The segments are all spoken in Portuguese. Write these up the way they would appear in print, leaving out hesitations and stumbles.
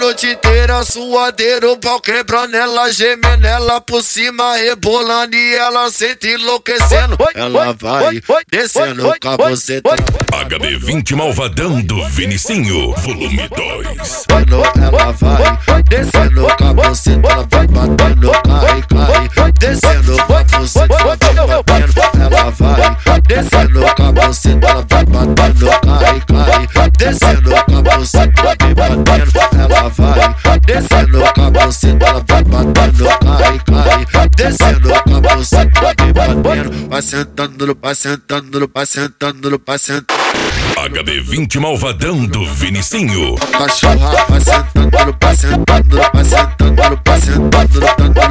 noite inteira suadeiro, o pau quebrando, ela gemendo, ela por cima rebolando e ela sente enlouquecendo. Ela vai descendo com a buceta. HB20 Malvadão do Vinicinho, volume 2. Ela vai descendo com a buceta, ela vai batendo, cai. Descendo com a buceta, ela vai batendo. Ela vai descendo com a buceta, ela vai batendo, cai. Descendo com a buceta, ela vai batendo. Ela vai descendo com a buceta, ela vai batendo, cai. Descendo com a buceta, ela vai batendo. Vai sentando, vai sentando, vai sentando, vai sentando. HB20 Malvadão do Vinicinho. Cachorra vai sentando, vai sentando, vai sentando, vai sentando,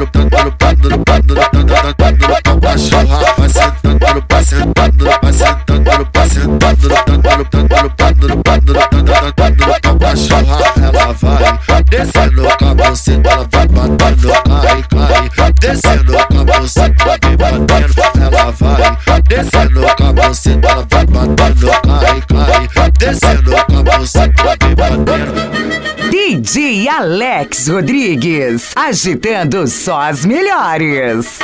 cachorra vai sentando, vai sentando, vai sentando, vai sentando, cachorra ela vai descendo com a buceta, ela vai batendo, cai. Descendo com a buceta, ela vai batendo. Ela vai descendo com a buceta, ela vai batendo, cai. Descendo com a buceta, ela vai batendo. DJ Alex Rodrigues, agitando só as melhores.